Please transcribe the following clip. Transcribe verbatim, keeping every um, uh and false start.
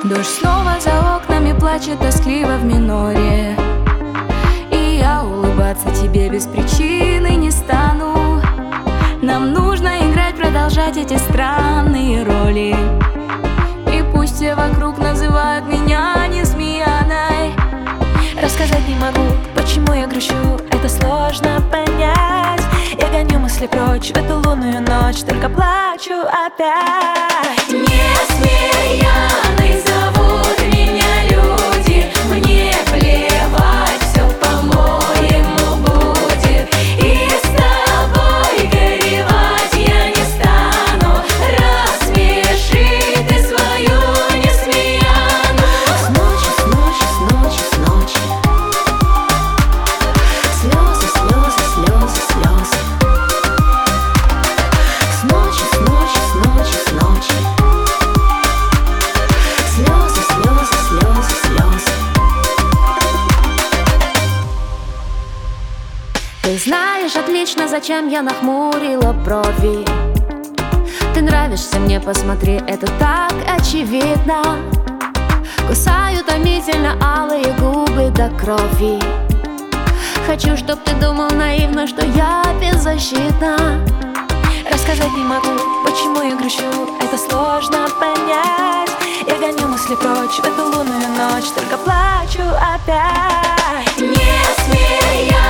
Дождь снова за окнами плачет тоскливо в миноре, и я улыбаться тебе без причины не стану. Нам нужно играть, продолжать эти странные роли. И пусть все вокруг называют меня несмеяной. Рассказать не могу, почему я грущу, это сложно понять. Я гоню мысли прочь в эту лунную ночь, только плачу опять. Несмеяной зовут меня люди, мне плевать, все по-моему будет. И с тобой горевать я не стану, рассмеши ты свою несмеяную. С ночи, с ночи, с ночи, с ночи слезы, слезы, слезы, слезы. С ночи, с ночи, с ночи, с ночи слезы, слезы, слезы, слезы. Ты знаешь отлично, зачем я нахмурила брови. Ты нравишься мне, посмотри, это так очевидно. Кусаю томительно алые губы до крови. Хочу, чтоб ты думал наивно, что я беззащитна. Рассказать не могу, почему я грущу, это сложно понять. Я гоню мысли прочь в эту лунную ночь, только плачу опять. Не смеясь.